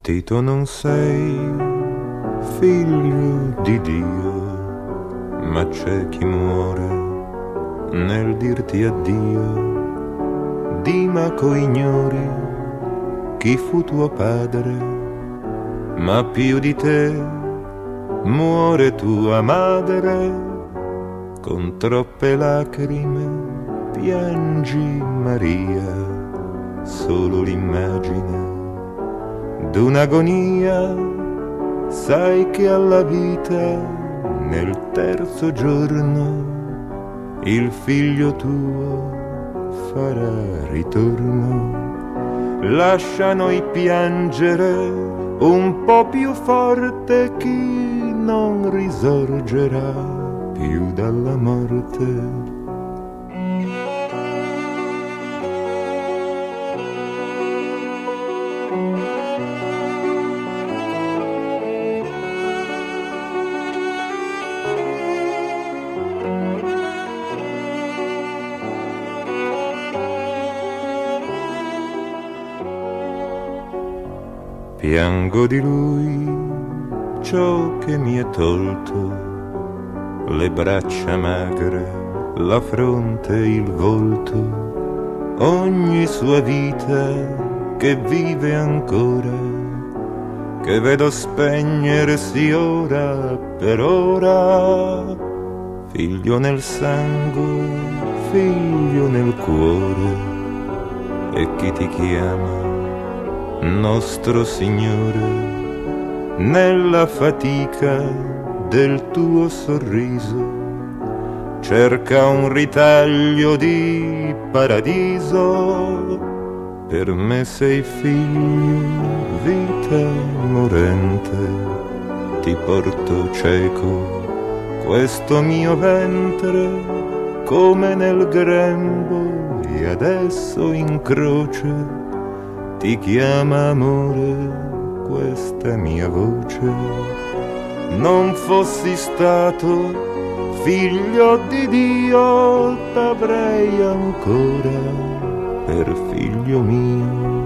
Tito, non sei figlio di Dio, ma c'è chi muore nel dirti addio. Dimaco ignori chi fu tuo padre, ma più di te muore tua madre. Con troppe lacrime piangi Maria, solo l'immagine d'un'agonia. Sai che alla vita nel terzo giorno il figlio tuo farà ritorno. Lascia noi piangere un po' più forte, chi non risorgerà più dalla morte. Piango di lui ciò che mi è tolto, le braccia magre, la fronte, il volto, ogni sua vita che vive ancora, che vedo spegnersi ora per ora. Figlio nel sangue, figlio nel cuore, e chi ti chiama nostro Signore, nella fatica del tuo sorriso cerca un ritaglio di paradiso. Per me sei figlio, vita morente, ti porto cieco questo mio ventre, come nel grembo, e adesso in croce ti chiama amore questa mia voce. Non fossi stato figlio di Dio, t'avrei ancora per figlio mio.